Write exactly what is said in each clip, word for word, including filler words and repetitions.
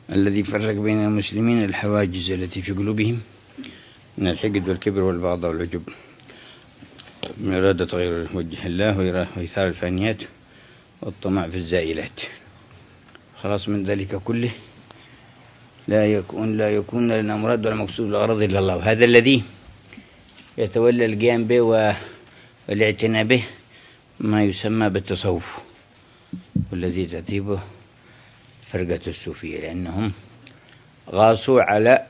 الذي فرق بين المسلمين الحواجز التي في قلوبهم من الحقد والكبر والبغضاء والعجب من إرادة غير وجه الله وإيثار الفانيات والطمع في الزائلات. خلاص من ذلك كله لا يكون لا يكون لنا مراد ولا مقصود الأغراض إلا الله، وهذا الذي يتولى القيام به والاعتناء به ما يسمى بالتصوف، والذي ترتيبه فرقة الصوفية، لأنهم غاصوا على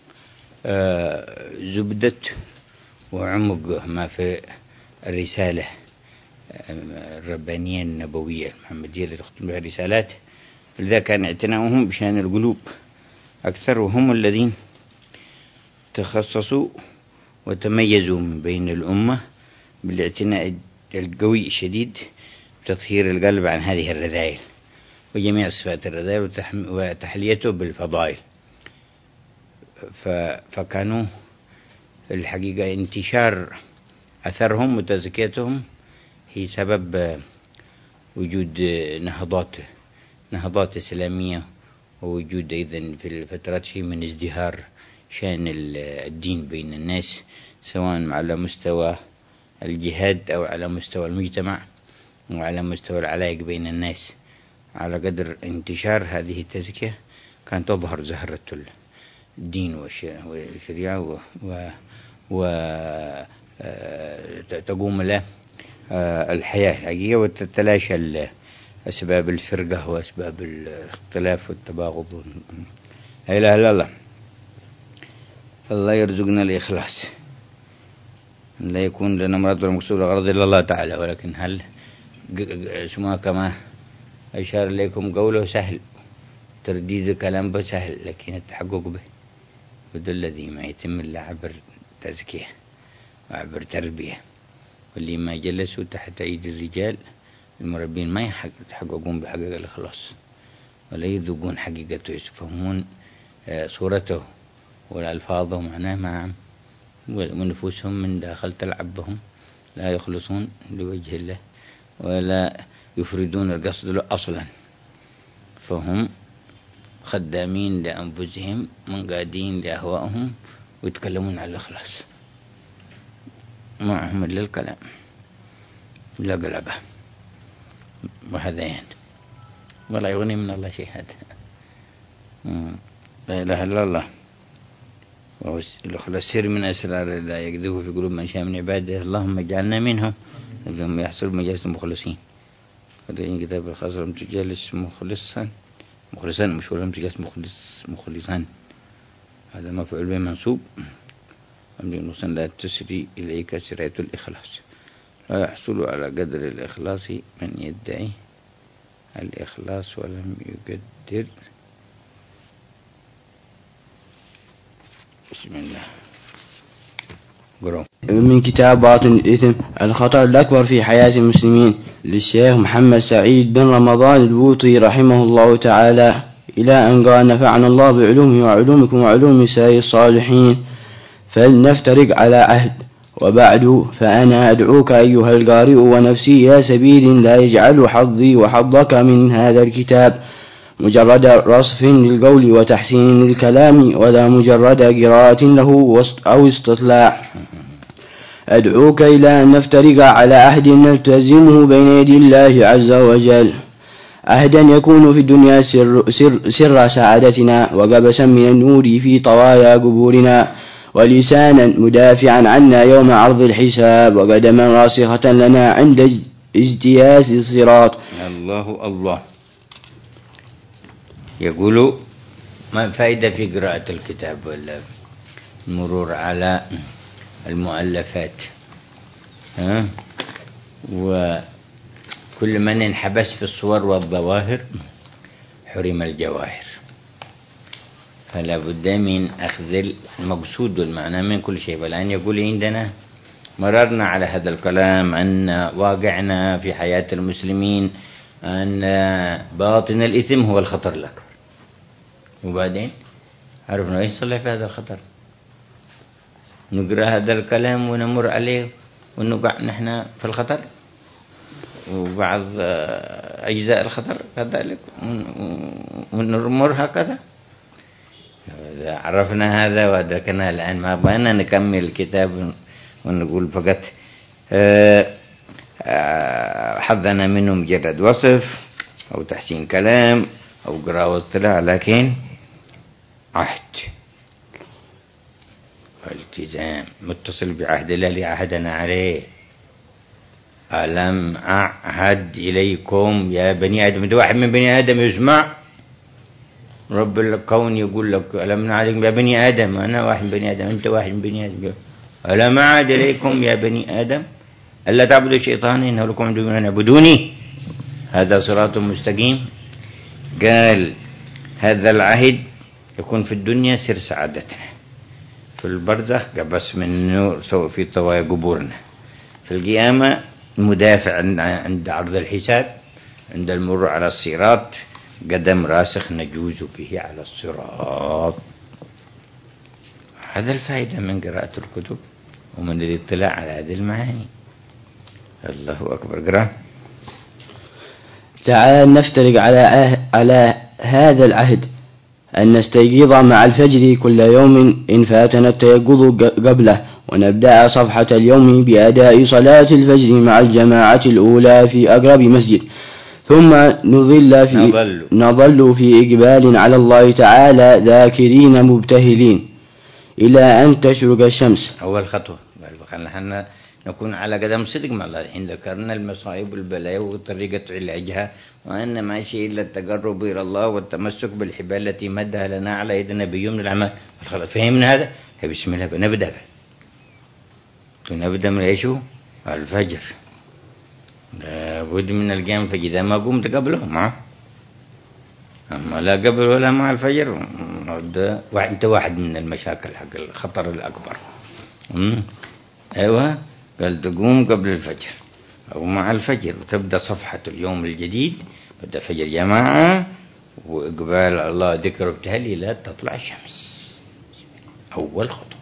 زبدة وعمق ما في الرسالة الربانية النبوية المحمدية التي تختم بها الرسالات، لذا كان اعتناؤهم بشأن القلوب أكثر، وهم الذين تخصصوا وتميزوا من بين الأمة بالاعتناء القوي الشديد بتطهير القلب عن هذه الرذائل وجميع صفات الرذائل وتحليته بالفضائل. فكانوا الحقيقة انتشار أثرهم وتزكيتهم هي سبب وجود نهضات نهضات إسلامية، ووجود أيضا في الفترات شيء من ازدهار شأن الدين بين الناس، سواء على مستوى الجهاد أو على مستوى المجتمع وعلى مستوى العلاقة بين الناس. على قدر انتشار هذه التزكية كانت تظهر زهرة الدين والشريعة وتقوم له الحياة الحقيقية، وتتلاشى أسباب الفرقة وأسباب الاختلاف والتباغض. لا إله إلا الله. فالله يرزقنا الإخلاص، لا يكون لنا مراد ولا مقصود الغرض إلا الله تعالى، ولكن هل اسمها كما أشار إليكم قوله سهل، ترديد الكلام به سهل، لكن التحقق به وده الذي ما يتم إلا عبر تزكية وعبر تربية. واللي ما جلسوا تحت أيد الرجال المربين ما يتحققون بحقيقة الإخلاص ولا يذوقون حقيقته، يفهمون صورته والألفاظ معناه معهم، ونفوسهم من داخل تلعب بهم، لا يخلصون لوجه الله ولا يفردون القصد له أصلا، فهم خدامين لأنفسهم منقادين لأهوائهم ويتكلمون عن الإخلاص، معهم إلا الكلام لقلقة وهذيان، ولا يغني من الله شيء. هذا لا إله إلا الله، وهو السر من أسرار الله يقذفه في قلوب من شاء من عباده. اللهم اجعلنا منهم، اللهم يحصل مجالس المخلصين. هذا كتاب الخاص لم تجالس مخلصا مخلصا مش ولم تجالس مخلص مخلصا، هذا مفعول به منصوب أمر نصا لا تسري إليك سرية الإخلاص، لا يحصل على قدر الإخلاص من يدعي الإخلاص ولم يقدر. بسم الله. قرأ. من كتاب باطن الإثم الخطر الأكبر في حياة المسلمين للشيخ محمد سعيد بن رمضان البوطي رحمه الله تعالى، إلى أن قال نفعنا الله بعلومه وعلومكم وعلوم سائر الصالحين. فلنفترق على عهد. وبعد، فأنا أدعوك أيها القارئ ونفسي يا سبيل لا يجعل حظي وحظك من هذا الكتاب مجرد رصف للقول وتحسين للكلام، ولا مجرد قراءة له أو استطلاع. أدعوك إلى أن نفترق على عهد نلتزمه بين يدي الله عز وجل، عهدا يكون في الدنيا سر, سر, سر سعادتنا وقبسا من النور في طوايا قبورنا، ولسانا مدافعا عنا يوم عرض الحساب، وقدما راسخة لنا عند اجتياز الصراط. الله الله. يقول ما فائدة في قراءة الكتاب ولا المرور على المؤلفات، ها؟ وكل من انحبس في الصور والظواهر حرم الجواهر، فلا بد من أخذ المقصود والمعنى من كل شيء. والآن يقول عندنا مررنا على هذا الكلام أن واقعنا في حياة المسلمين أن باطن الإثم هو الخطر الأكبر، وبعدين عرفنا إيش صلح في هذا الخطر، نقرأ هذا الكلام ونمر عليه ونقع نحن في الخطر، وبعض أجزاء الخطر كذلك ونمر هكذا. عرفنا هذا وأدركنا الآن، ما بغينا نكمل الكتاب ونقول فقط حظنا منه مجرد وصف أو تحسين كلام أو قراءة واطلاع، لكن عهد والتزام متصل بعهد الله اللي عهدنا عليه. ألم أعهد إليكم يا بني آدم. ده واحد من بني آدم يسمع رب الكون يقول لك ألم نعهد يا بني آدم، أنا واحد من بني آدم، أنت واحد من بني آدم. ألم أعهد إليكم يا بني آدم ألا تعبدوا الشيطان إنه لكم عدو أن اعبدوني هذا صراط مستقيم. قال هذا العهد يكون في الدنيا سر سعادتنا، في البرزخ قبس من نور في طوايا قبورنا، في القيامة مدافع عند عرض الحساب، عند المرور على الصراط قدم راسخ نجوز به على الصراط. هذا الفائدة من قراءة الكتب ومن الاطلاع على هذه المعاني. الله أكبر. قرأ. تعال نفترق على أه على هذا العهد أن نستيقظ مع الفجر كل يوم إن فاتنا التيقظ قبله، ونبدأ صفحة اليوم بأداء صلاة الفجر مع الجماعة الأولى في أقرب مسجد، ثم نظل في, نظل. نظل في إقبال على الله تعالى ذاكرين مبتهلين إلى أن تشرق الشمس. أول خطوة نحن نكون على قدم صدق مع الله. حين ذكرنا المصائب والبلايا وطريقة علاجها، وأن ما شيء إلا التقرب إلى الله والتمسك بالحبال التي مدها لنا على يد النبي من الأعمال. فهمنا هذا؟ بسم الله بنبدأ نبدأ من إيش؟ الفجر. لابد من القيام الفجر. إذا ما قمت قبله ما أما لا قبل ولا مع الفجر أنت واحد من المشاكل حق الخطر الأكبر. أمم أيوة. قال تقوم قبل الفجر أو مع الفجر وتبدأ صفحة اليوم الجديد. بدأ فجر جماعة وإقبال الله ذكر ابتهالي لا تطلع الشمس. أول خطوة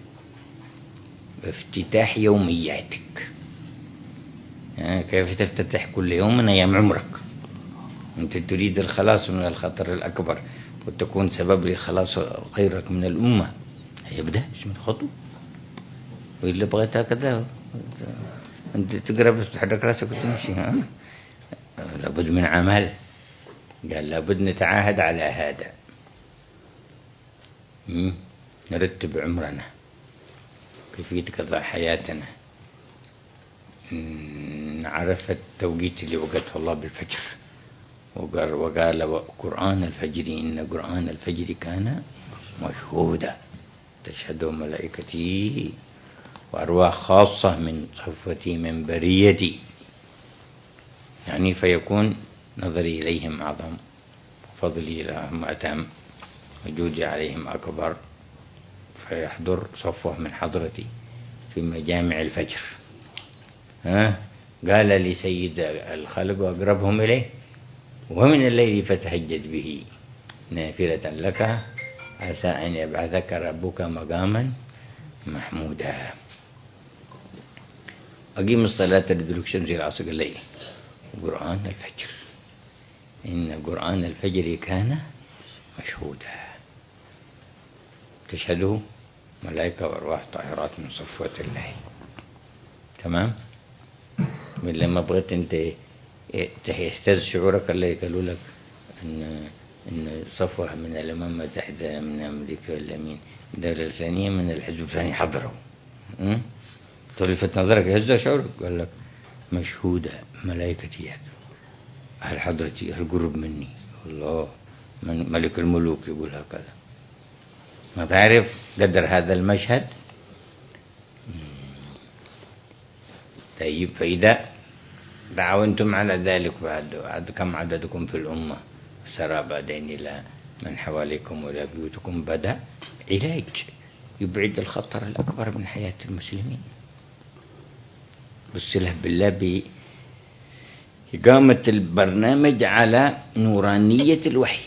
افتتاح يومياتك. يعني كيف تفتتح كل يوم من أيام عمرك؟ أنت تريد الخلاص من الخطر الأكبر وتكون سبب لخلاص غيرك من الأمة. يبدأ من خطوة. وإلا بغيت هكذا أنت تقرأ بس تحرك رأسك وتمشي. ها لابد من عمل. قال لابد نتعاهد على هذا. نرتب عمرنا، كيفية قضاء حياتنا، نعرف التوقيت اللي وقته الله بالفجر. وقال, وقال قرآن الفجر إن قرآن الفجر كان مشهودا تشهده ملائكتي وأرواح خاصة من صفتي من بريتي. يعني فيكون نظري إليهم أعظم، فضلي لهم أتم، وجودي عليهم أكبر، فيحضر صفوة من حضرتي في مجامع الفجر. ها قال لسيد الخلق وأقربهم إليه ومن الليل فتهجد به نافلة لك عسى أن يبعثك ربك مقاما محمودا. أقيم الصلاة لدلوك شمس العصر الليل قرآن الفجر إن قرآن الفجر كان مشهودا تشهده ملائكة وأرواح طاهرات من صفوة الله. تمام. من لما بغيت أنت تهتز شعورك اللي قالوا لك إن إن صفوة من الأمم المتحدة من أمريكا واليمين الدولة الفلانية من الحزب الفلاني حضروا، تلفت نظرك يهز شعورك. قال لك مشهودة ملائكتي هل حضرتي هل قرب مني الله من ملك الملوك يقول هكذا. ما تعرف قدر هذا المشهد. طيب فإذا دعونتم على ذلك بعد كم عددكم في الأمة سرى بعدين إلى من حواليكم وإلى بيوتكم بدأ علاج يبعد الخطر الأكبر من حياة المسلمين بالصلة بالله بإقامة البرنامج على نورانية الوحي.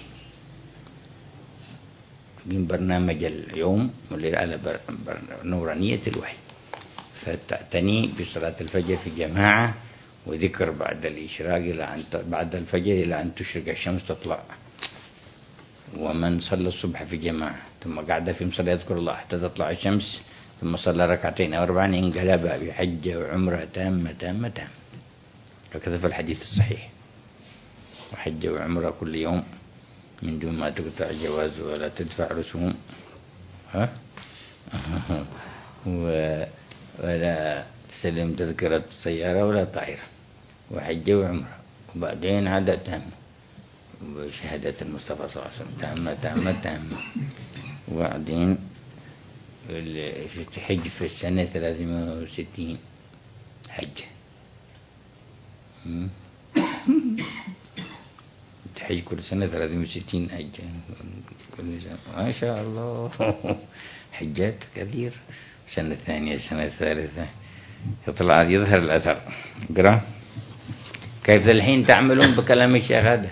برنامج اليوم على نورانية الوحي، فتعتني بصلاة الفجر في جماعة وذكر بعد الإشراق إلى أن بعد الفجر إلى أن تشرق الشمس تطلع، و ومن صلى الصبح في جماعة ثم قعد في مصلى يذكر الله حتى تطلع الشمس ثم صلى ركعتين أو أربعا انقلب بحجة وعمرة تامة تامة تامة، هكذا في الحديث الصحيح. وحجة وعمرة كل يوم من دون ما تقطع جواز ولا تدفع رسوم، ها ولا تسلم تذكرة سيارة ولا طائرة، وحجة وعمرة، وبعدين عادة تامة وشهادة المصطفى صلى الله عليه وسلم تامة تامة تامة. وبعدين تحج في السنة ثلاثمائة وستين حجة، تحج كل سنة ثلاثمائة وستين حجة كل سنة، ما شاء الله حجات كثير. السنة الثانية السنة الثالثة يطلع يظهر الأثر. اقرأ كيف الحين تعملون بكلام الشيخ هذا؟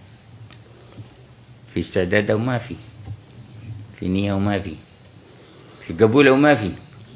في استعداد أو ما في؟ في نية وما في؟ في قبول أو ما في؟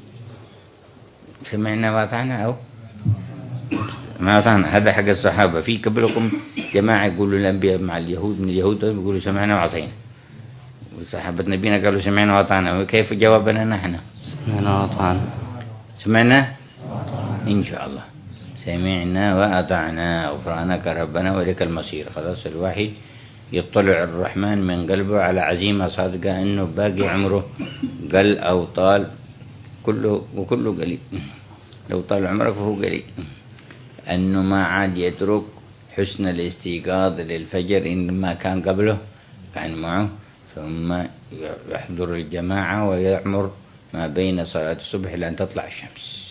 سمعنا وأطعنا أو ما أطعنا؟ هذا حق الصحابة. في قبلكم جماعة يقولوا الأنبياء مع اليهود، من اليهود يقولوا سمعنا وعصينا، وصحابة نبينا قالوا سمعنا وأطعنا. وكيف جوابنا نحن؟ سمعنا وأطعنا. سمعنا إن شاء الله، سمعنا وأطعنا غفرانك ربنا وإليك المصير. خلاص الواحد يطلع الرحمن من قلبه على عزيمة صادقة أنه باقي عمره قل أو طال كله، وكله قليل. لو طال عمرك فهو قليل، أنه ما عاد يترك حسن الاستيقاظ للفجر إنما كان قبله كان معه، ثم يحضر الجماعة ويعمر ما بين صلاة الصبح إلى أن تطلع الشمس.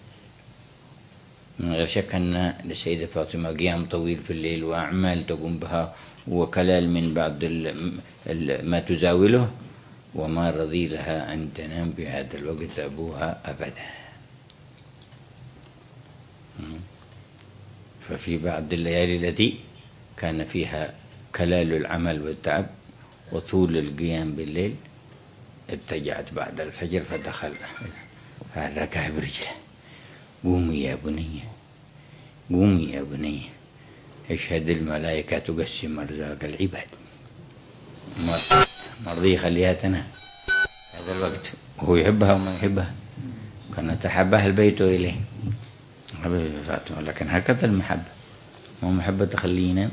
من غير شك أن للسيدة فاطمة قيام طويل في الليل وأعمال تقوم بها وكلال من بعض ما تزاوله، وما رضي لها أن تنام بهذا الوقت أبوها أبدا. ففي بعض الليالي التي كان فيها كلال العمل والتعب وطول القيام بالليل اتجعت بعد الفجر فدخل فحركها برجله: قومي يا بني، قومي يا بني، اشهد الملائكة تقسم أرزاق العباد. مرضي خليها تنام هذا الوقت، وهو يحبها وما يحبها، كانت تحبها البيت إليه حبيبي فاطمة. لكن هكذا المحبة، مو محبة تخليه ينام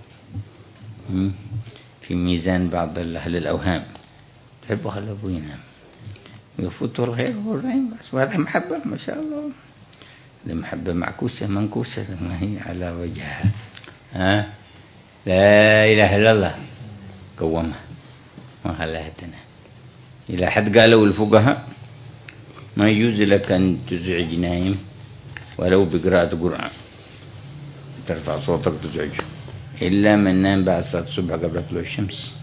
في ميزان بعض أهل الأوهام، تحبه خلي أبوه ينام يفوته الخير والرحيم بس، وهذا محبة ما شاء الله. المحبة معكوسة منكوسة ما هي على وجهها. ها لا إله إلا الله قومها ما خلاها تنام. إلى حد قالوا الفقهاء ما يجوز لك أن تزعج نايم ولو بقراءة قرآن، ترفع صوتك تزعجه، إلا من نام بعد صلاة الصبح قبل طلوع الشمس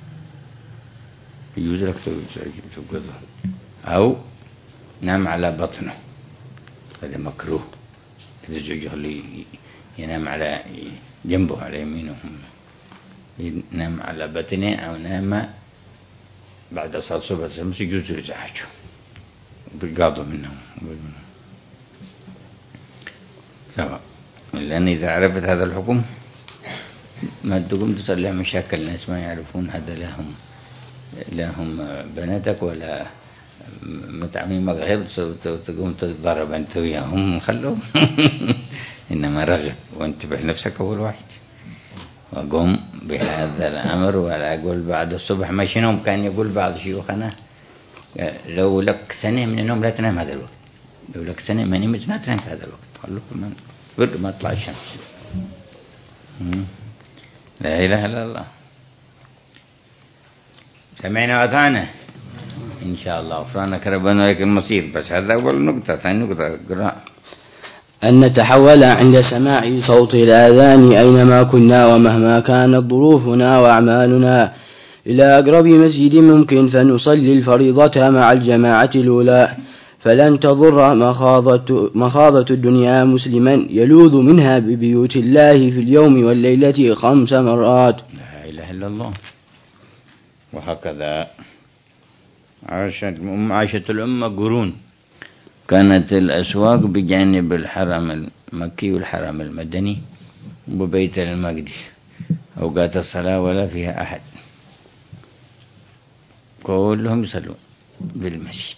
يجوز لك تزعجه، أو نام على بطنه هذا مكروه، تزعجه اللي ينام على جنبه على يمينه، ينام على بطنه أو نام بعد صلاة الصبح الشمس يجوز إزعاجه بالقاضي منه. سواء، لأن إذا عرفت هذا الحكم ما تقوم تصلح مشاكل الناس ما يعرفون هذا لهم لهم بناتك ولا متعميمك غير تقوم تتضرب أنت وياهم خلوهم إنما رغب وانتبه نفسك أول واحد وقم بهذا الأمر. ولا أقول بعد الصبح ما شنهم كان يقول بعض شيوخنا لو لك سنة من النوم لا تنام هذا الوقت، لو لك سنة ما نمت ما تنام في هذا الوقت، خلوك من برد ما طلع الشمس. لا إله إلا الله. سمعنا وأطعنا إن شاء الله غفرانك ربنا ولك المصير. بس هذا أول نقطة. ثاني نقطة قراءة أن نتحول عند سماع صوت الآذان أينما كنا ومهما كانت ظروفنا وأعمالنا إلى أقرب مسجد ممكن فنصلي الفريضة مع الجماعة الأولى، فلن تضر مخاضة, مخاضة الدنيا مسلما يلوذ منها ببيوت الله في اليوم والليلة خمس مرات. لا إله إلا الله. وهكذا عاشت عاشت الأمة قرون، كانت الأسواق بجانب الحرم المكي والحرم المدني وبيت المقدس، أوقات الصلاة ولا فيها أحد، كلهم يصلون بالمسجد،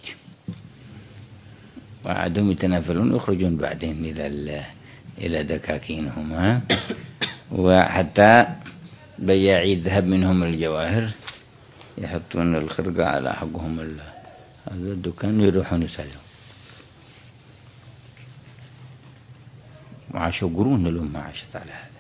وعادهم يتنافلون يخرجون بعدين إلى إلى دكاكينهم، وحتى بياعي الذهب منهم الجواهر يحطون الخرقة على حقهم هذا الدكان يروحون يصلون. وعاشوا قرون الأمة عاشت على هذا،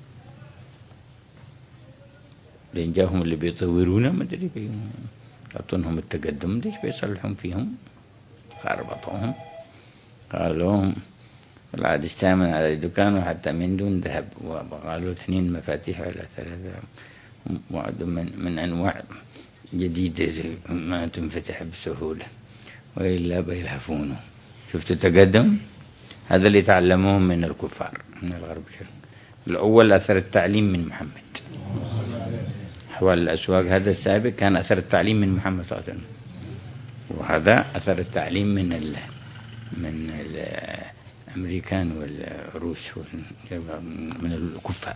لين جاهم اللي بيطورونه ما ادري يعطونهم التقدم ليش بيصلحون فيهم، خربطوهم قالوا العاد استامن على الدكان حتى من دون ذهب، وقالوا اثنين مفاتيح ولا ثلاثة من, من أنواع جديدة ما تنفتح بسهولة وإلا بيلهفونه. شفتوا التقدم هذا اللي تعلموه من الكفار من الغرب. الأول أثر التعليم من محمد، أحوال الأسواق هذا السابق كان أثر التعليم من محمد صلى الله عليه وسلم، وهذا أثر التعليم من ال من الأمريكان والروس من الكفار.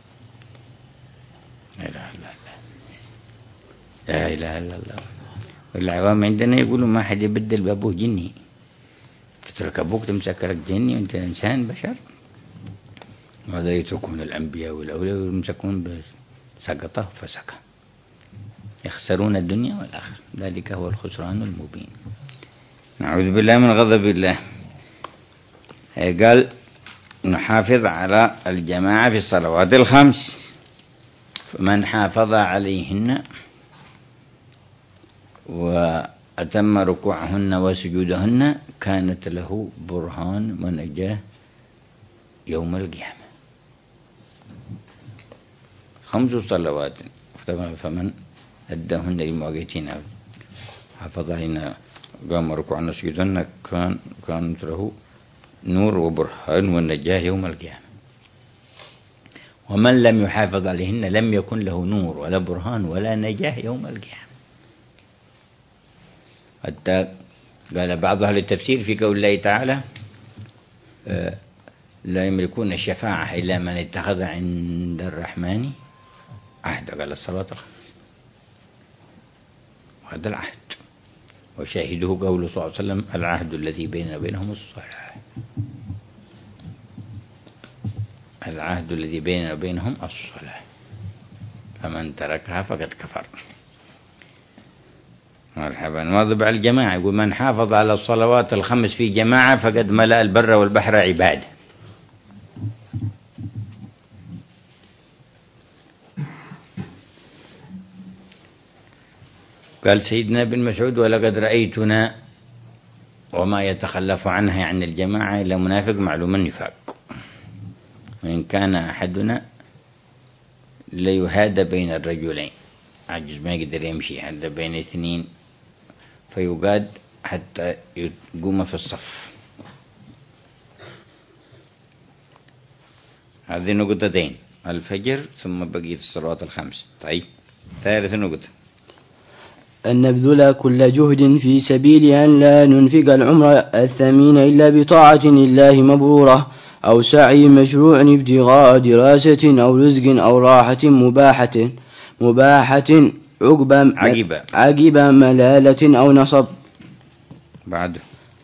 لا إله إلا الله، لا إله إلا الله. والعوام عندنا يقولوا ما حد يبدل بأبوه جني، تترك أبوك تمسك لك جني وأنت إنسان بشر. وهذا يتركون الأنبياء والأولياء ويمسكون بسقطه فسقه، يخسرون الدنيا والآخرة، ذلك هو الخسران المبين. نعوذ بالله من غضب الله. قال نحافظ على الجماعة في الصلوات الخمس، فمن حافظ عليهن وأتم ركوعهن وسجودهن كانت له برهان ونجاة يوم القيامة. خمس صلوات فمن أداهن لمواقيتهن حافظ عليهن قام ركوعهن وسجودهن كان كانت له نور وبرهان والنجاة يوم القيامة. ومن لم يحافظ عليهن لم يكن له نور ولا برهان ولا نجاة يوم القيامة. حتى قال بعض أهل التفسير في قول الله تعالى لا يملكون الشفاعة إلا من اتخذ عند الرحمن عهد، قال الصلاة الخمس، وهذا العهد وشاهده قوله صلى الله عليه وسلم العهد الذي بيننا وبينهم الصلاة، العهد الذي بيننا وبينهم الصلاة، فمن تركها فقد كفر. مرحبا. واظب على الجماعة، يقول من حافظ على الصلوات الخمس في جماعة فقد ملأ البر والبحر عبادة. قال سيدنا ابن مسعود ولقد رأيتنا وما يتخلف عنها عن الجماعة إلا منافق معلوم النفاق، وإن كان أحدنا ليهاد بين الرجلين، عجز ما يقدر يمشي حتى بين اثنين فيقاد حتى يقوم في الصف. هذه نقطتين، الفجر ثم بقية الصلوات الخمس. طيب ثالث نقطة أن نبذل كل جهد في سبيل أن لا ننفق العمر الثمين إلا بطاعة الله مبرورة، أو سعي مشروع ابتغاء دراسة أو رزق أو راحة مباحة مباحة عقب عقب عقب ملالة أو نصب. بعد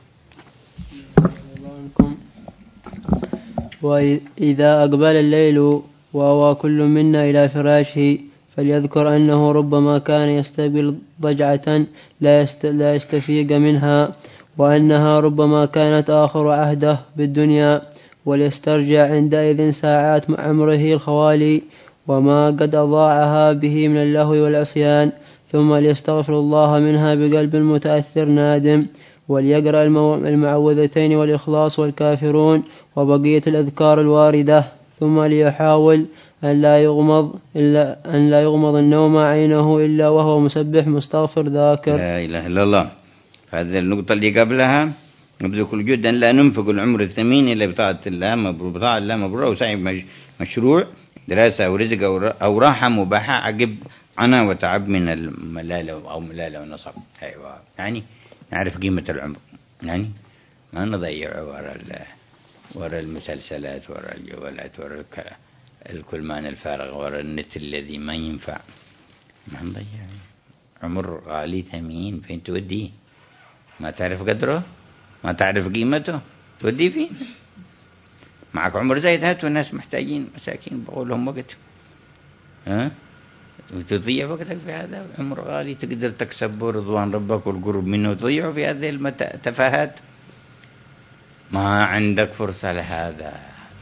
وإذا أقبل الليل وهو كل منا إلى فراشه فليذكر أنه ربما كان يستقبل ضجعة لا لا يستفيق منها، وأنها ربما كانت آخر عهده بالدنيا، وليسترجع عندئذ ساعات عمره الخوالي وما قد أضاعها به من اللهو والعصيان، ثم ليستغفر الله منها بقلب متأثر نادم، وليقرأ المعوذتين والإخلاص والكافرون وبقية الأذكار الواردة، ثم ليحاول أن لا يغمض إلا أن لا يغمض النوم عينه إلا وهو مسبح مستغفر ذاكر. لا إله إلا الله. هذه النقطة اللي قبلها نبذل كل جهد أن لا ننفق العمر الثمين إلا بطاعة الله مبرور، بطاعة الله مبرور، أو سعي مشروع دراسة أو رزق أو راحة مباحة عقب عنا وتعب من الملالة أو ملالة ونصب. أيوة، يعني نعرف قيمة العمر، يعني ما نضيع وراء وراء المسلسلات وراء الجوالات وراء الكلمان الفارغ وراء النت الذي ما ينفع، ما نضيع. عمر غالي ثمين، فين توديه؟ ما تعرف قدره، ما تعرف قيمته، توديه فين؟ معك عمر زايد هات، والناس محتاجين مساكين بقول لهم وقت، ها؟ وتضيع وقتك في هذا عمر غالي تقدر تكسب رضوان ربك والقرب منه، وتضيعه في هذه التفاهات. ما عندك فرصة لهذا.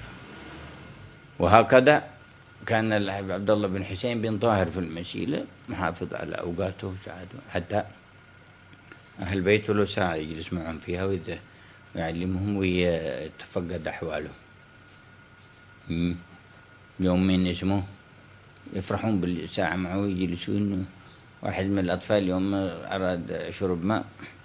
وهكذا كان عبد الله بن حسين بن طاهر في المسيلة محافظ على أوقاته حتى أهل بيته له ساعة يجلس معهم فيها ويعلمهم ويتفقد أحوالهم. يوم من اسمه يفرحون بالساعة معه ويجلسون. واحد من الأطفال يوم أراد شرب ماء،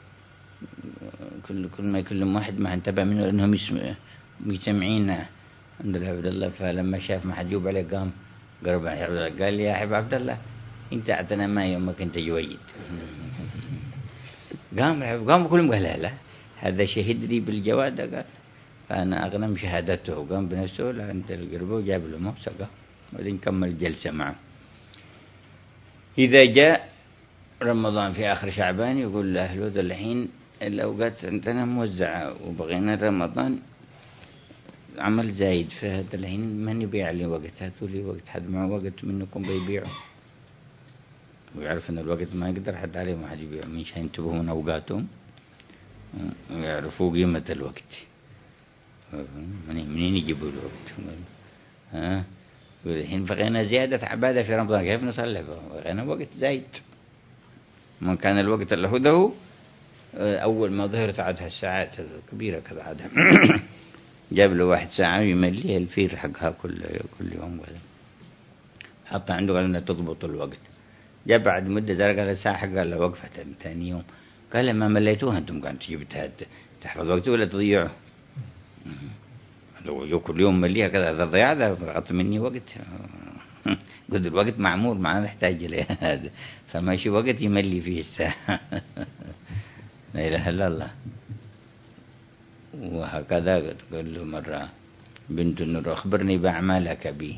كل كل ما يكلم واحد ما انتبه منه لأنهم مجتمعين عند عبد الله. فلما شاف ما حد يجوب عليه قام قرب على عبد الله قال: يا حبيب عبد الله أنت أعطنا ما يومك أنت جويد. قام قام كلهم قال: لا لا هذا شهد لي بالجواد، قال فأنا أغنم شهادته. قام بنفسه عند القربة وجاب له ماء وسقاه، وبعدين كمل الجلسة معه. إذا جاء رمضان في آخر شعبان يقول لأهله ذا الحين الأوقات عندنا موزعة وبغينا رمضان عمل زايد، فهذا الحين من يبيع لي وقت؟ هاتوا لي وقت، حد معه وقت منكم بيبيعوا؟ ويعرف أن الوقت ما يقدر حد عليه، ما حد يبيع، مش هينتبهون أوقاتهم ويعرفوا قيمة الوقت. منين يجيبوا الوقت؟ ها الحين بغينا زيادة عبادة في رمضان، كيف نصلي؟ بغينا وقت زايد. من كان الوقت اللي هو أول ما ظهرت عادها الساعات كبيرة كذا عادها جاب له واحد ساعة ويمليها الفير حقها كل كل يوم وهذا، حتى عنده قال انها تضبط الوقت. جاء بعد مدة زار قال الساعة حقها قال له وقفة ثاني يوم، قال ما مليتوها انتم كانت تجيب تحفظ وقته ولا تضيعه؟ لو كل يوم مليها كذا، إذا ضيع هذا غط مني وقت. قلت الوقت معمول ما نحتاج له هذا، فماشي وقت يملي فيه الساعة. لا إله إلا الله. وهكذا تقول له مرة بنت النور أخبرني بأعمالك بي،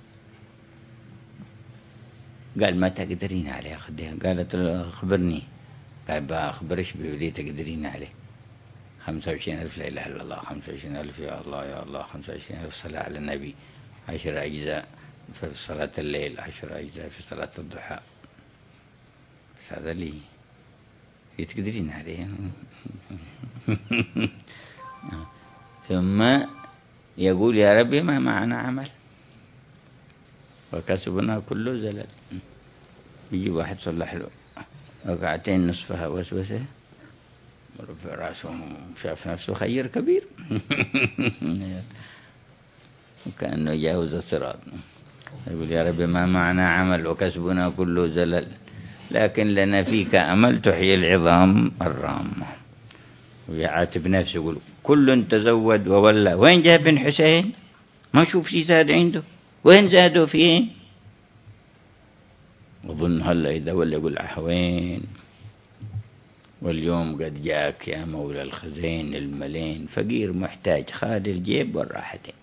قال ما تقدرين عليه خديها. قالت له أخبرني، قال بأخبرش بولي تقدرين عليه. خمسة وعشرين ألف لا إله إلا الله، خمسة وعشرين ألف يا الله يا الله، خمسة وعشرين ألف صلاة على النبي، عشر أجزاء في صلاة الليل، عشر أجزاء في صلاة الضحى. بس هذا لي يتقدرين عليه. ثم يقول يا ربي ما معنا عمل وكسبنا كله زلل. يجي واحد صلح له ركعتين نصفها وسوسه، رفع راسه شاف نفسه خير كبير وكأنه جاوز الصراط. يقول يا رب ما معنا عمل وكسبنا كله زلل، لكن لنا فيك أمل تحيي العظام الرامة. ويعاتب نفسه يقول كل تزود وولى. وين جاء بن حسين؟ ما شوف شي زاد عنده، وين زادوا فيه؟ أظن هلا إذا ولا يقول أحوين. واليوم قد جاءك يا مولى الخزين الملين، فقير محتاج خالي الجيب والراحتين،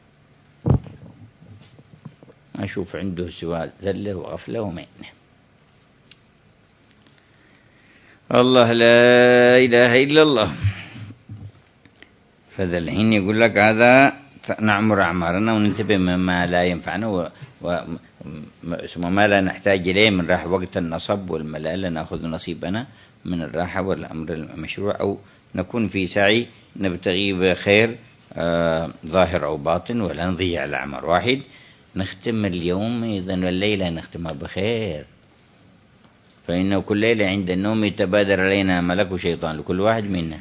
ما أشوف عنده سوى ذله وغفلة ومين. الله لا إله إلا الله. فذا الحين يقول لك هذا نعمر أعمارنا وننتبه مما لا ينفعنا وما لا نحتاج إليه من راحة وقت النصب والملال، نأخذ نصيبنا من الراحة والأمر المشروع، أو نكون في سعي نبتغي بخير آه ظاهر أو باطن، ولا نضيع الأعمار. واحد نختم اليوم إذن والليلة نختمها بخير، فإنه كل ليلة عند النوم يتبادر علينا ملك شيطان لكل واحد منا.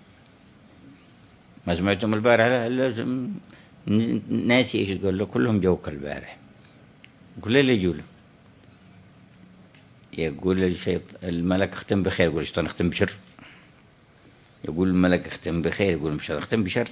ما سمعتم البارح؟ لازم ناسي إيش يقول له، كلهم جوك البارح كل ليلة يجوله. يقول الشيطان الملك اختم بخير، يقول الشيطان اختم بشر. يقول الملك اختم بخير، يقول مش اختم بشر.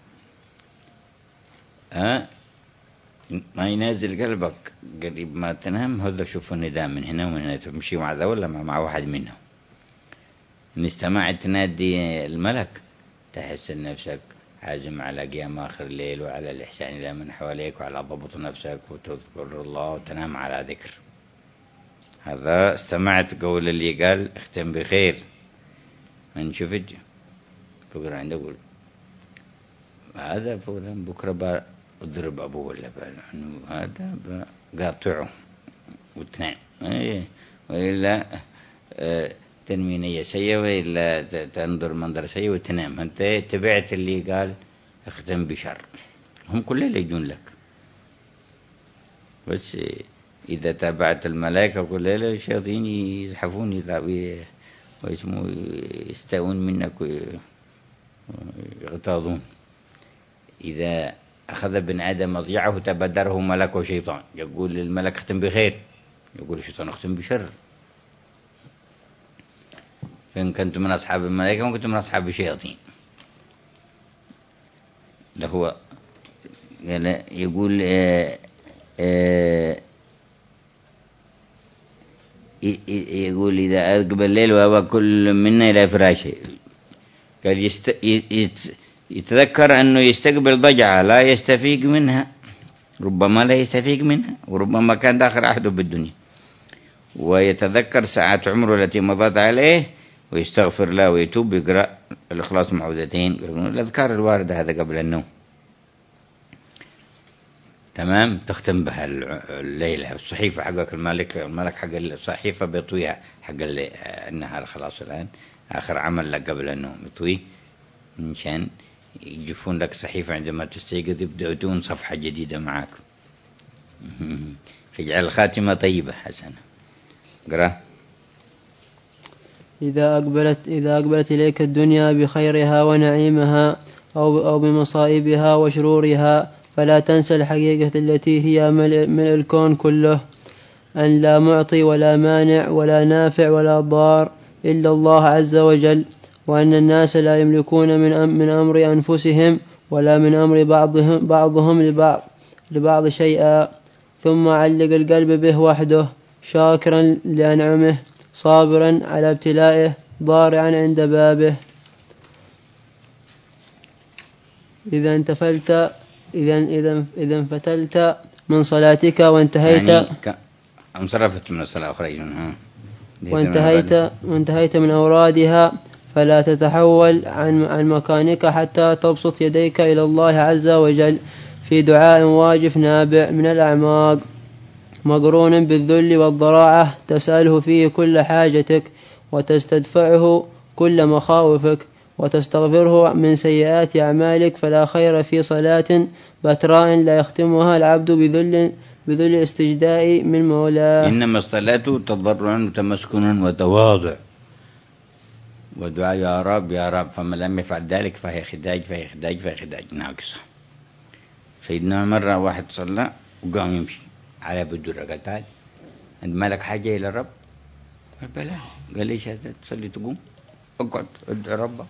ها ما ينازل قلبك قريب ما تنام. هذا شوف النداء من هنا ومن هنا، تمشي مع ذا ولا مع واحد منهم. إن استمعت تنادي الملك تحس نفسك عازم على قيام آخر الليل وعلى الإحسان إلى من حواليك وعلى ضبط نفسك وتذكر الله وتنام على ذكر. هذا استمعت قول اللي قال اختم بخير، من شفت بكرة عندي أقول هذا فلان بكرة بضرب أبوه ولا هذا بقاطعه وتنام وإلا تنمينية سيئة وإلا تنظر منظر سيء وتنام. أنت تبعت اللي قال اختم بشر، هم كلهم يجون لك، بس إذا تابعت الملائكة كلهم الشياطين يزحفون ويسموا يستاءون منك ويغتاظون. إذا أخذ ابن آدم مضجعه تبدره ملك وشيطان، يقول للملك اختم بخير، يقول الشيطان اختم بشر. فإن كنت من أصحاب الملائكة وإن كنت من أصحاب الشياطين. ده هو يقول آآ آآ يقول إذا أقبل الليل وأبى كل منا إلى فراشه، قال يست... يتذكر أنه يستقبل ضجعة لا يستفيق منها، ربما لا يستفيق منها، وربما كان داخل عهده بالدنيا، ويتذكر ساعات عمره التي مضت عليه ويستغفر له ويتوب، يقرأ الإخلاص معوذتين، الأذكار الواردة هذا قبل النوم. تمام. تختم بها الليلة. الصحيفة حقك الملك الملك حق الصحيفة بيطويها حق النهار، خلاص الآن آخر عمل لك قبل النوم يطوي، مشان يجفون لك صحيفة عندما تستيقظ يبدأون صفحة جديدة معك. فاجعل الخاتمة طيبة حسنة. قرأ. إذا أقبلت إذا أقبلت إليك الدنيا بخيرها ونعيمها أو أو بمصائبها وشرورها، فلا تنسى الحقيقة التي هي ملء الكون كله، أن لا معطي ولا مانع ولا نافع ولا ضار إلا الله عز وجل، وأن الناس لا يملكون من من أمر أنفسهم ولا من أمر بعضهم بعضهم لبعض لبعض شيئا. ثم علق القلب به وحده، شاكرا لأنعمه، صابرا على ابتلائه، ضارعا عند بابه. إذا انتفلت إذا إذا إذا انفتلت من صلاتك وانتهيت يعني انصرفت من الصلاة أخرى وانتهيت وانتهيت من أورادها، فلا تتحول عن عن مكانك حتى تبسط يديك إلى الله عز وجل في دعاء واجف نابع من الأعماق، مقرون بالذل والضراعة، تسأله فيه كل حاجتك وتستدفعه كل مخاوفك وتستغفره من سيئات أعمالك. فلا خير في صلاة بتراء لا يختمها العبد بذل بذل استجداء من مولاه. إنما الصلاة تضرع وتمسكن وتواضع ودعاء يا رب يا رب، فمن لم يفعل ذلك فهي خداج فهي خداج فهي خداج ناقصة. سيدنا مرة واحد صلى وقام يمشي على بدر، قال تعال عندما لك حاجة إلى الرب؟ قال بلى. قال ليش هذا تصلي تقوم؟ اقعد ادعي ربك.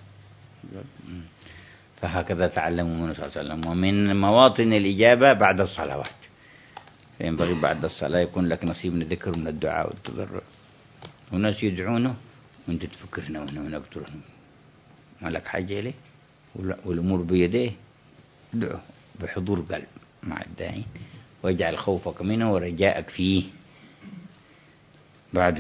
فهكذا تعلموا من صلى الله عليه وسلم. ومن مواطن الإجابة بعد الصلوات، فينبغي بعد الصلاة يكون لك نصيب من الذكر من الدعاء والتضرع. وناس يدعونه وانت تفكر هنا وهنا ونقتل هنا، ما لك حاجة إليه والأمور بيديه، ادعه بحضور قلب مع الداعين، واجعل خوفك منه ورجاءك فيه. بعده.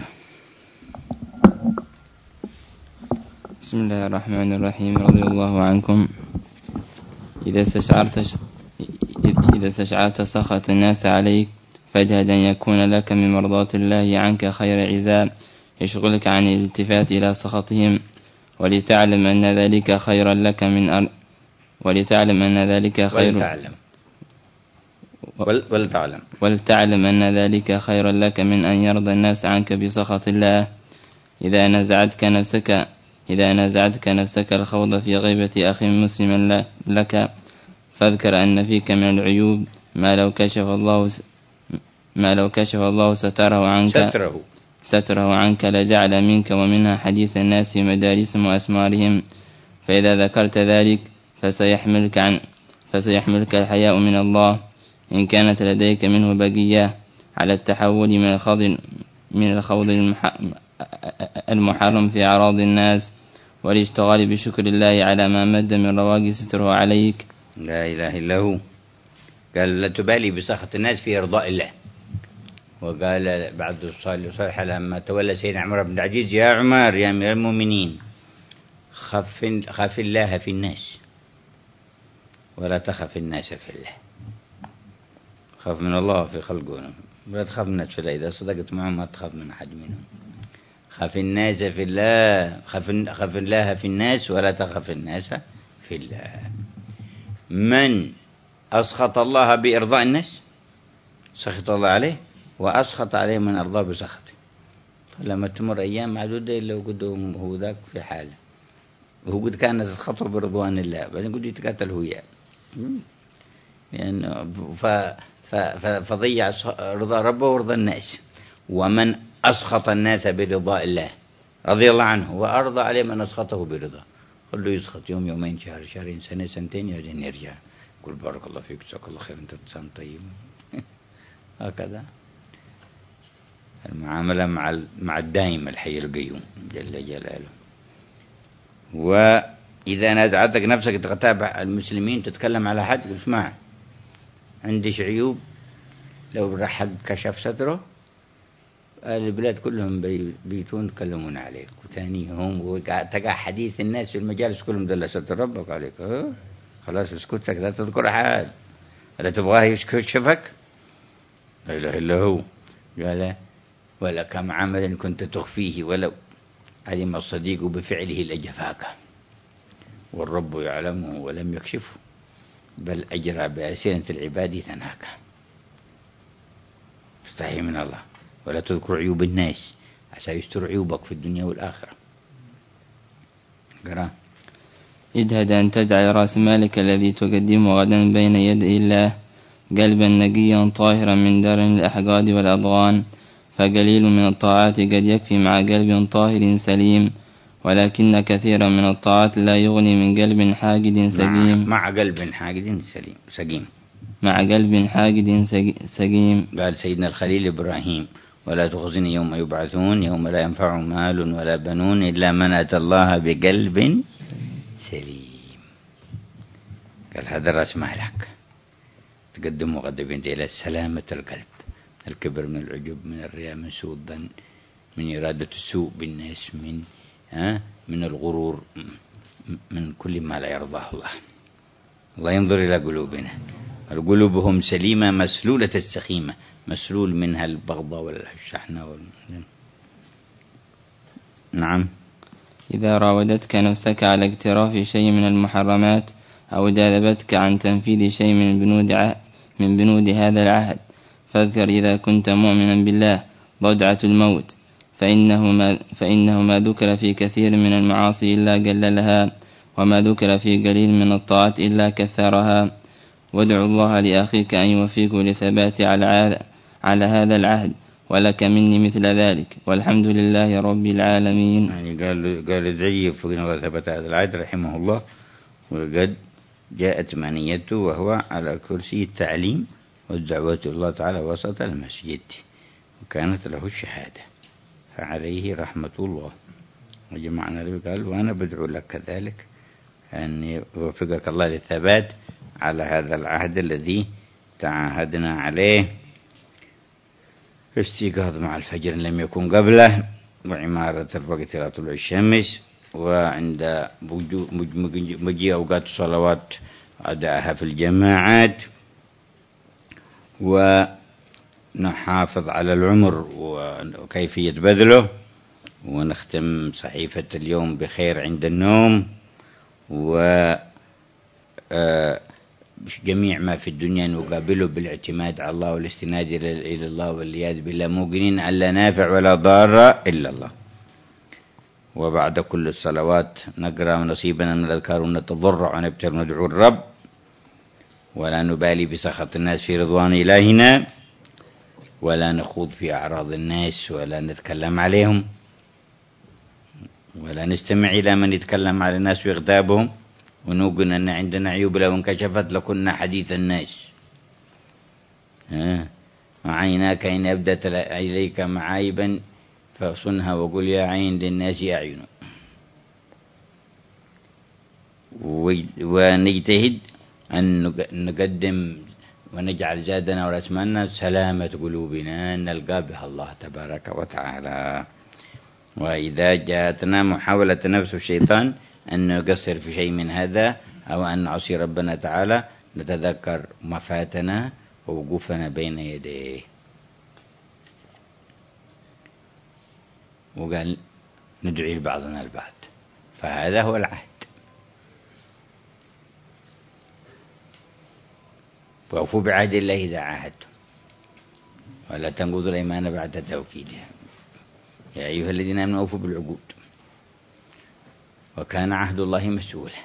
بسم الله الرحمن الرحيم. رضي الله عنكم. إذا استشعرت إذا استشعرت سخط الناس عليك فاجهد أن يكون لك من مرضاة الله عنك خير عزاب يشغلك عن الالتفات إلى سخطهم، ولتعلم أن ذلك خيرا لك من أر... ولتعلم أن ذلك خير ولتعلم ولتعلم ولتعلم أن ذلك خيرا لك من أن يرضى الناس عنك بسخط الله. إذا نزعتك نفسك إذا نزعتك نفسك الخوض في غيبة أخ مسلم لك فاذكر أن فيك من العيوب ما لو كشف الله ما لو كشف الله ستره عنك ستره ستره عنك لجعل منك ومنها حديث الناس في مجالسهم وأسمارهم. فإذا ذكرت ذلك فسيحملك عن فسيحملك الحياء من الله إن كانت لديك منه بقية على التحول من الخوض من الخوض المحرم في أعراض الناس، والاشتغال بشكر الله على ما مد من رواق ستره عليك. لا إله إلا هو. قال لا تبالي بسخط الناس في إرضاء الله، وقال بعد الصالح لما تولى سيدنا عمر بن العزيز: يا عمر يا أمير المؤمنين، خف خف الله في الناس ولا تخف الناس في الله. خاف من الله في خلقه، ولا تخاف من الناس في الله. إذا صدقت معهم ما تخاف من أحد منهم. خف الناس في الله، خف خف الله في الناس ولا تخف الناس في الله. من أسخط الله بإرضاء الناس سخط الله عليه، وأسخط عليه من أرضاه بسخطه. فلما تمر أيام معدودة إلا وقدهم هو ذاك في حاله، وهو قد كان سخطه برضوان الله، بعدين قد يتقاتل هو يعني. يعني ف ف فضيع رضا ربه ورضا الناس. ومن أسخط الناس برضاء الله رضي الله عنه، وأرضى عليه من أسخطه برضاه. خلوا يسخط يوم يومين شهر شهرين سنة سنتين يجين يرجع يقول بارك الله فيك جزاك الله خير أنت إنسان طيب. هكذا المعاملة مع مع الدائم الحي القيوم جل جلاله. وإذا نازعتك نفسك تتابع المسلمين تتكلم على حد قل اسمع عندش عيوب، لو حد كشف ستره البلاد كلهم بيتون يتكلمون عليك، وثانيهم وتقع حديث الناس في المجالس كلهم دل ستر ربك عليك. اه خلاص اسكت سكت لا تذكر أحد، لا تبغاه يكشفك. لا إله إلا هو. قال ولا كم عمل كنت تخفيه ولو علم الصديق بفعله لجفاك، والرب يعلمه ولم يكشفه، بل أجرى بألسنة العباد ثناك. استحي من الله ولا تذكر عيوب الناس عسى يستر عيوبك في الدنيا والآخرة. قرأ: اجهد أن تجعل رأس مالك الذي تقدمه غدا بين يدي الله قلبا نقيا طاهرا من درن الأحقاد والأضغان، فقليل من الطاعات قد يكفي مع قلب طاهر سليم، ولكن كثيرا من الطاعات لا يغني من قلب حاقد سقيم. مع قلب حاقد سليم سقيم مع قلب حاقد سقيم. قال سيدنا الخليل إبراهيم: ولا تخزني يوم يبعثون يوم لا ينفع مال ولا بنون إلا من أتى الله بقلب سليم. قال هذا رأس مالك تقدم مقدمين إلى سلامة القلب، الكبر من العجب من الرياء من سوء الظن من إرادة السوء بالناس من ها من الغرور من كل ما لا يرضاه الله. الله ينظر إلى قلوبنا، القلوبهم سليمة مسلولة السخيمة، مسلول منها البغضة والشحنة وال... نعم. إذا راودتك نفسك على اقتراف شيء من المحرمات أو جاذبتك عن تنفيذ شيء من بنود ع... من بنود هذا العهد، فاذكر إذا كنت مؤمنا بالله ضجعة الموت، فإنه ما, فإنه ما ذكر في كثير من المعاصي إلا قللها، وما ذكر في قليل من الطاعات إلا كثرها. وادعو الله لأخيك أن يوفيك لثبات على, على هذا العهد، ولك مني مثل ذلك، والحمد لله رب العالمين. يعني قال قال ادعي فإن الله ثبت هذا العهد رحمه الله، وقد جاءت منيته وهو على كرسي التعليم والدعوة الله تعالى وسط المسجد، وكانت له الشهادة، فعليه رحمة الله. وجمعنا له قال وأنا بدعو لك كذلك أن يوفقك الله للثبات على هذا العهد الذي تعاهدنا عليه. استيقاظ مع الفجر لم يكن قبله، وعمارة الوقت إلى طلوع الشمس، وعند مجيء أوقات الصلوات أداءها في الجماعات، ونحافظ على العمر وكيفية بذله، ونختم صحيفة اليوم بخير عند النوم، و جميع ما في الدنيا نقابله بالاعتماد على الله والاستناد إلى الله والعياذ بالله، موقنين أن لا نافع ولا ضار إلا الله. وبعد كل الصلوات نقرأ نصيبنا من الأذكار ونتضرع ونبتر وندعو الرب، ولا نبالي بسخط الناس في رضوان إلهنا، ولا نخوض في أعراض الناس ولا نتكلم عليهم، ولا نستمع إلى من يتكلم على الناس ويغتابهم، ونوقن أن عندنا عيوب لو انكشفت لكنا حديث الناس. وعيناك إن أبدت إليك معايبا فصنها وقل يا عين للناس أعين. ونجتهد أن نقدم ونجعل زادنا ورسمنا سلامة قلوبنا نلقى بها الله تبارك وتعالى. وإذا جاءتنا محاولة نفس الشيطان أن نقصر في شيء من هذا أو أن نعصي ربنا تعالى نتذكر ما فاتنا ووقوفنا بين يديه. وقال ندعي بعضنا البعض، فهذا هو العهد. وأوفوا بعهد الله إذا عاهدتم ولا تنقضوا الأيمان بعد توكيدها يا أيها الذين آمنوا أوفوا بالعقود وكان عهد الله مسؤولا.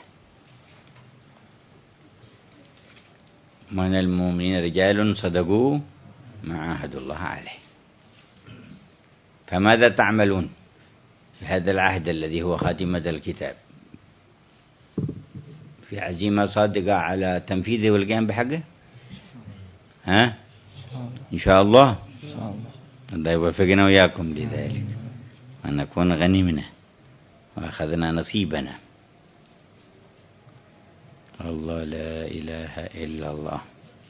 من المؤمنين رجال صدقوا ما عاهدوا الله عليه. فماذا تعملون في هذا العهد الذي هو خاتمة الكتاب؟ في عزيمة صادقة على تنفيذه والقيام بحقه؟ ها؟ إن شاء الله الله يوفقنا وياكم لذلك وأن نكون غنيمنا وأخذنا نصيبنا. الله لا إله إلا الله.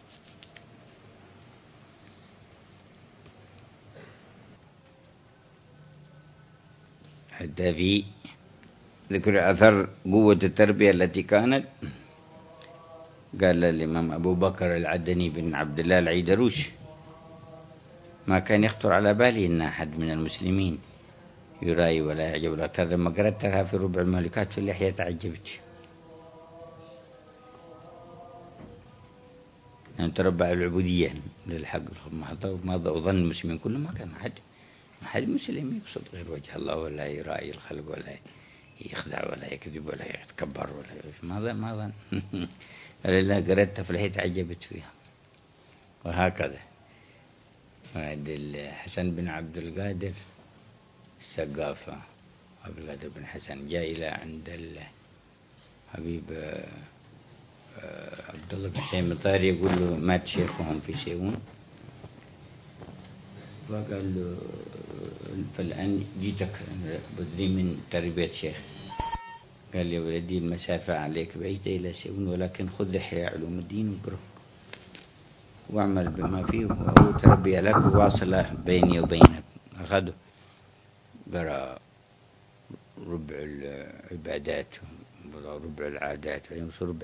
حتى في ذكر أثر قوة التربية التي كانت، قال الإمام أبو بكر العدني بن عبد الله العيدروش ما كان يخطر على بالي أن أحد من المسلمين يرأي ولا يعجب الأثر. لما قرأتها في ربع المهلكات في اللحية تعجبت. أن تربع العبودية للحق ما أظن المسلمين كلهم ما كان أحد ما حد مسلم يقصد غير وجه الله ولا يراعي الخلق ولا يخدع ولا يكذب ولا يتكبر ولا ما ظن ما ظن لله قرأتها في اللحية تعجبت فيها. وهكذا عند الحسن بن عبد القادر السقافة عبد القادر بن حسن جاء إلى عند الحبيب عبد الله بن حسين مطاري يقول له مات شيخهم في سيئون، فقال له فالآن جيتك بدري من تربية شيخ. قال لي ولدي المسافة عليك بعيدة إلى سيئون ولكن خذ إحياء علوم الدين وقره واعمل بما فيه وهو تربية لك وواصلة بيني وبينك. أخذه قرأ ربع العبادات ربع العادات ربع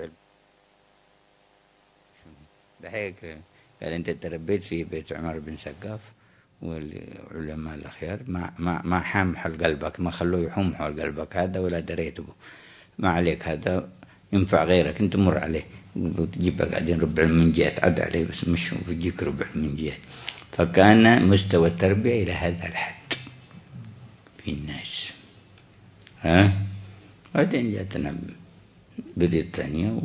بحيك. قال أنت تربيت في بيت عمر بن سقاف والعلماء الأخيار ما ما ما حام حول قلبك، ما خلوه يحوم حول قلبك هذا ولا دريته ما عليك، هذا ينفع غيرك أنت مر عليه وتجيب قاعدين ربع المنجيات عد عليه بس مش ويجيك ربع المنجيات. فكان مستوى التربية إلى هذا الحد في الناس. ها بعدين جاتنا بديت ثانية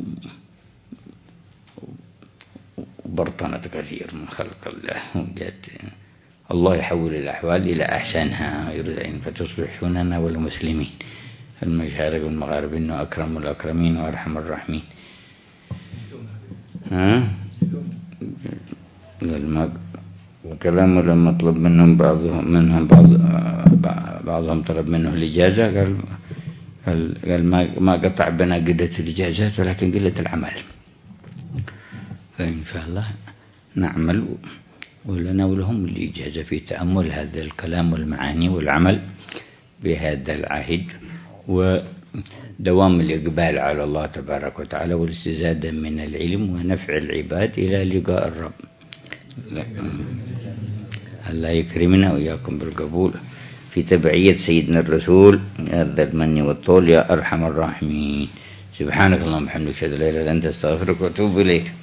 وبرطنت كثير من خلق الله وجات الله يحول الأحوال إلى أحسنها يريد فتصبحوننا والمسلمين المشارق والمغارب إنه أكرم الأكرمين وأرحم الراحمين. ها وكلامه لما طلب منهم بعضهم منهم بعض بعضهم طلب منه الإجازة قال قال, قال ما ما قطع بنا قلة الإجازات ولكن قلة العمل. فإن شاء الله نعمل ولنا ولهم الإجازة في تأمل هذا الكلام والمعاني والعمل بهذا العهد ودوام الإقبال على الله تبارك وتعالى والاستزادة من العلم ونفع العباد إلى لقاء الرب. الله يكرمنا وإياكم بالقبول في تبعية سيدنا الرسول هذا المن والطول يا أرحم الراحمين. سبحانك اللهم وبحمدك أشهد أن لا إله إلا أنت أستغفرك وأتوب إليك.